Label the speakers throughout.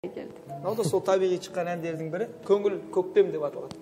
Speaker 1: Мынау да сол табиғи шыққан әндердің бірі көңіл көктем деп аталады.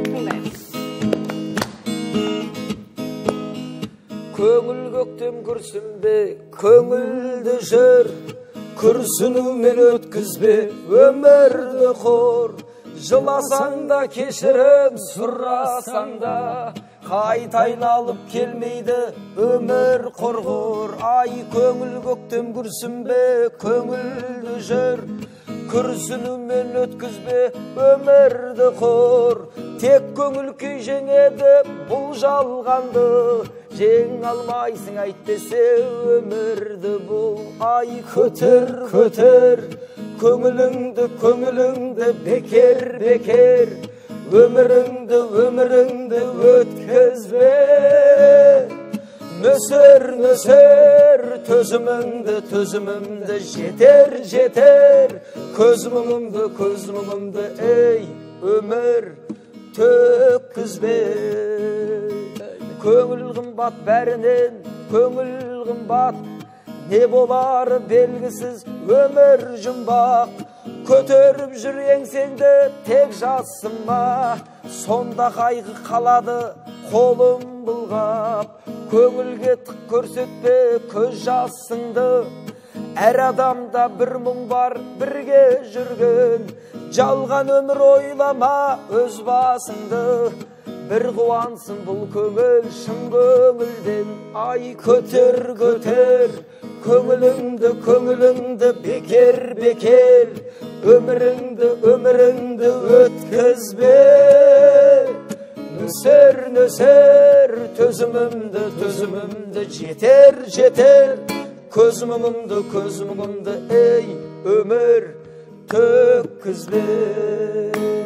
Speaker 1: Көңіл көктем күрсінбе, көңілді жүр, күрсінумен өткізбе өмірді қор. Жыласаң да кешірім сұрасаң да, қайта айналып келмейді өмір құрғыр. Ай, көңіл көктем күрсінбе, көңілді жүр, күрсінумен өткізбе өмірді қор. Тек көңіл күй жеңеді бұл жалғанды, жең алмайсың әйтпесе өмірді бұл. Ай, көтер, көтер көңіліңді бекер, өміріңді өткізбе. Нөсер төзімімді жетер, көз мұңымды, ей, өмір төккізбе. Көңіл қымбат бәрінен, көңіл қымбат, не болары белгісіз өмір жұмбақ. Көтеріп жүр еңсеңді тек жасыма, сонда қайғы қалады қолым бұлғап. Көңілге тық көрсетпе көз жасыңды, әр адамда бір мұң бар бірге жүрген. Жалған өмір ойлама өз басыңды, бір қуансын бұл көңіл шын көңілден. Ай, көтер, көңіліңді бекер, өміріңді өткізбе. Нөсер төзімімді жетер, көз мұңымды, ей, өмір төккізбе.